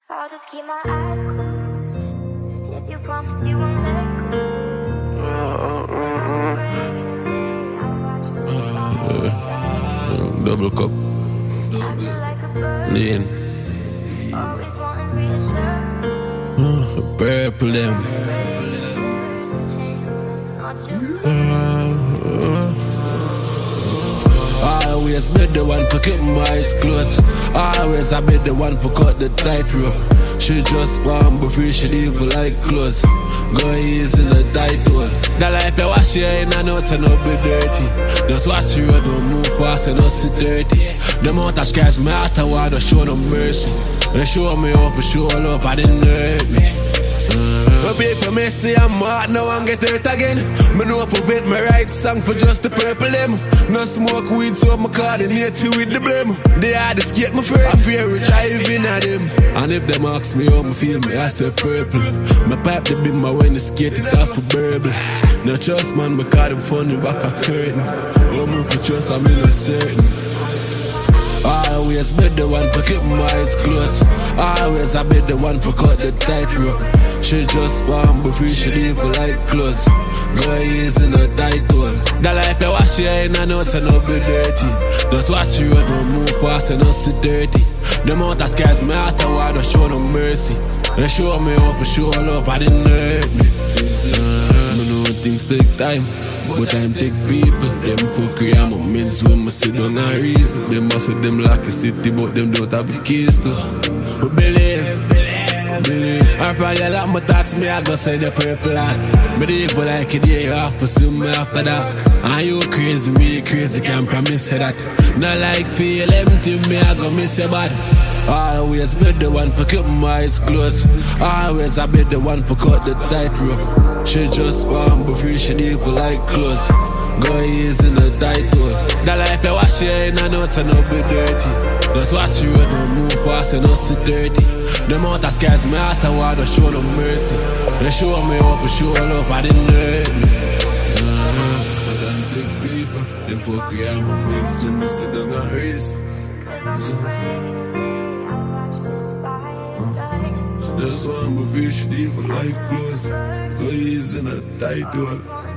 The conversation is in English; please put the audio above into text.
I'll just keep my eyes closed. And if you promise you won't let go, 'cause I'm afraid one day I'll watch the stars. Double cup. I feel like a bird, Lean. always wanting reassurance. Purple them. There's a chance I'm not your Always be the one for keep my eyes closed. Always I be the one for cut the tight rope. She just want be free, she leave like clothes. Go easy in the tight hole. The life you wash your in and out and not be dirty. Just watch the road, don't move fast and not sit dirty. The amount of scars my heart I want to show no mercy. They show me off for show love, I didn't hurt me. But people may say I'm hard, now I get hurt again. Me know for it, my right song for just the purple them. No smoke weed, so my coordinate with the blame. They had to escape my friend, I fear we driving at them. And if them ask me how me feel, me I say purple. My pipe the beam, my when they skate it off for burble. No trust man, because them funny back a curtain. Oh, move for trust, I'm not certain. Always be the one for keep my eyes closed. Always I be the one for cut the tight rope. She just want be free, she leave like clothes. Go easy in the tight hole. The life you wash your in and out and not be dirty. Just watch the road, don't move fast and not sit dirty. The amount of scars my heart I want to show no mercy. They show me off for show love, I didn't hurt me. I know things take time, but time take people. Them fuck I'm a mince when I sit down and reason. Them must say them like a city, but them don't have the keys to. But believe. I find you like my thoughts, me I go say the purple heart. Believe for like a day off, pursue me after that. And you crazy, me crazy, can't promise you that. Not like feel empty, me I go miss your body. Always be the one for keep my eyes closed. Always I be the one for cut the tight rope. She just want be free, she leave like clothes. Go easy in the tight hole. The life you wash your in and out and not be dirty. Just watch the road, don't move fast and not sit dirty. The amount of scars my heart I want to show no mercy. They show me up and show love, I didn't hurt me. Them big people, them fuck I'm a mix when me sit down and race. 'Cause I'm afraid one day I'll watch the spiders. She just want me free, she leave like clothes. Go easy in the tight hole.